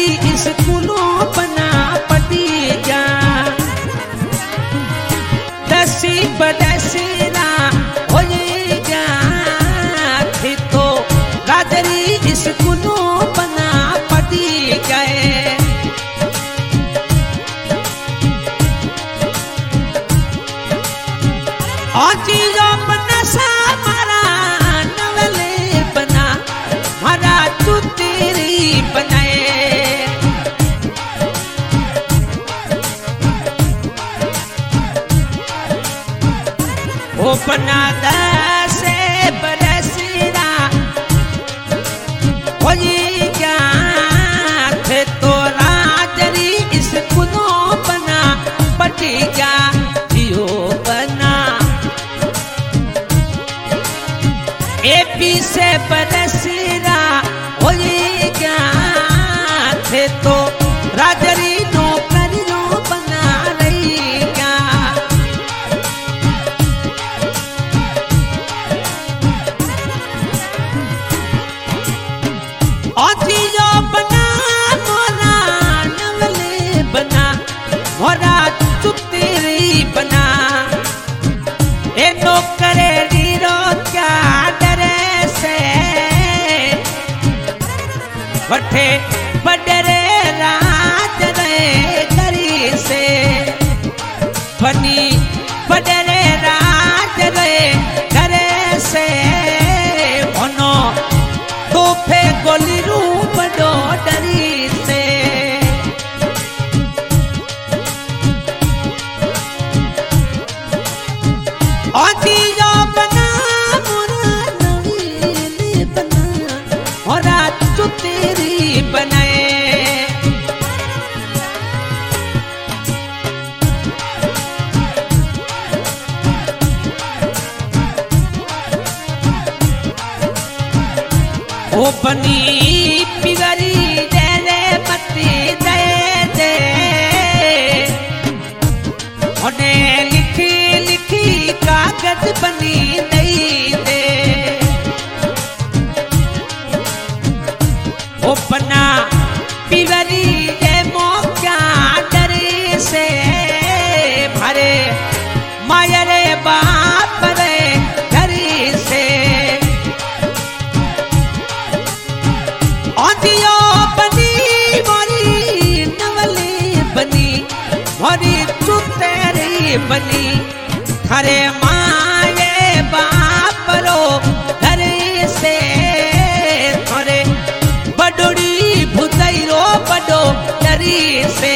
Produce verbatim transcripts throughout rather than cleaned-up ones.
राजरी स्कूलों बना पटी जा दसी बदसीना हो जा थे तो राजरी स्कूलों बना पटी गए और चीजों बना सा मारा नवले बना मारा तू तेरी बनाए वो बना दसे बरसीना हो जा थे तो राजरी स्कूलों बना पटी जा जियो बना एपी से बरसीरा हो गया थे तो राजरी नौकरियों बना रही क्या और चीजों बना मोरा नवले बना मोरा चुतेरी बना ए नौकरे रीरो क्या बठे बडरे राज रे करी से बनी बडरे राज रे करे से मनो तोफे गोली रूप दो डरी से और चीजों बना मोरा नवीले बना मोरा तेरी बनाए ओ बनी पिगरी दे दे पत्ती दे दे उन्हें लिखी लिखी कागज बनी नहीं दे ओ बना पिवरी ये मौका डरे से भरे मायरे बाप रे घरी से औदियो बनी मोरी नवली बनी मोरी चुतेरी बनी खरे माये बाप रो घरी से थोरे बडोड़ी भुतैरो बडो डरी से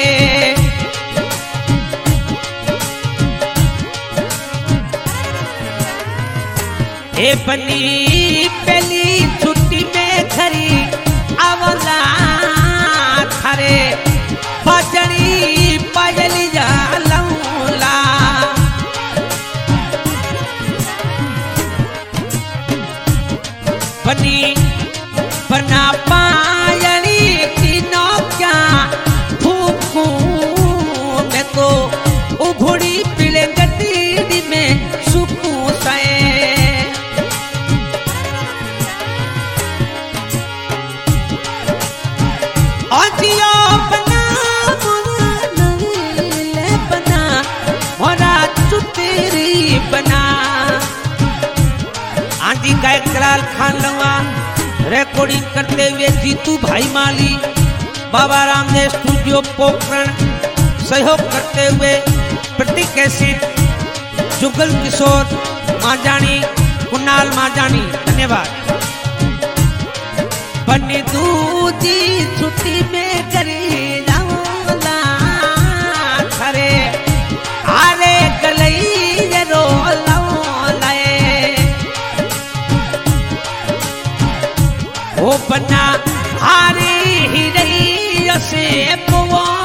ए बनी पहली छुट्टी में खरी आवला थारे बजनी पायली जा लौला बनी बना पायली तीनों क्या फूकू मैं तो उभड़ी पीले गड्डी में सुकू से औदियो बना मोरा नवीले बना मोरा चुतेरी बना आंधी का इकरार खान लगा रिकॉर्डिंग करते हुए जीतू भाई माली बाबा रामदेव स्टूडियो पोखरण सहयोग करते हुए प्रतीक कैसेट जुगल किशोर मांजानी कुणाल मांजानी धन्यवाद। बनी दूजी छुट्टी में करी जाऊंगा खरे आरे गलई रो लाए ओ बना हारी ही रही से पुआ